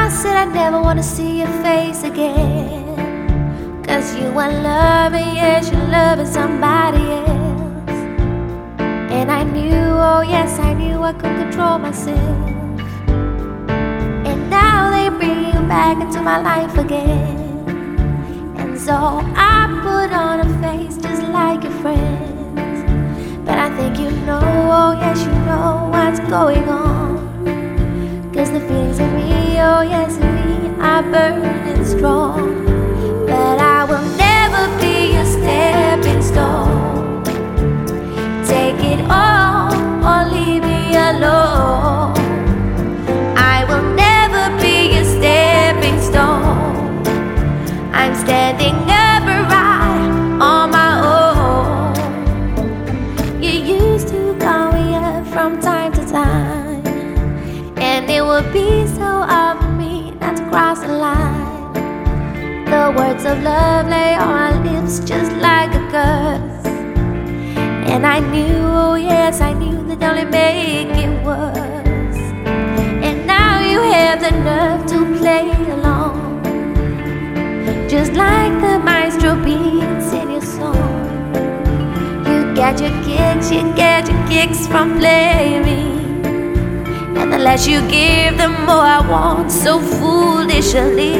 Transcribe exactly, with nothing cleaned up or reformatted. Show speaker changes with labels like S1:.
S1: said I never wanna see your face again, 'cause you weren't loving, yes, you're loving somebody else. And I knew, oh yes, I knew I couldn't control myself. And now they bring you back into my life again. And so I put on a face just like your friends. But I think you know, oh yes, you know what's going on. 'Cause the feelings in me, oh yes, in me are burning strong. But I will never be a stepping stone. Take it all or leave me alone. I will never be a stepping stone. I'm standing upright on my own. You used to call me up from time to time, and it would be so hard for me not to cross the line. The words of love lay on my lips just like a curse. And I knew, oh yes, I knew that only make it worse. And now you have the nerve to play along, just like the maestro beats in your song. You get your kicks, you get your kicks from playing me. And the less you give, the more I want, so foolishly.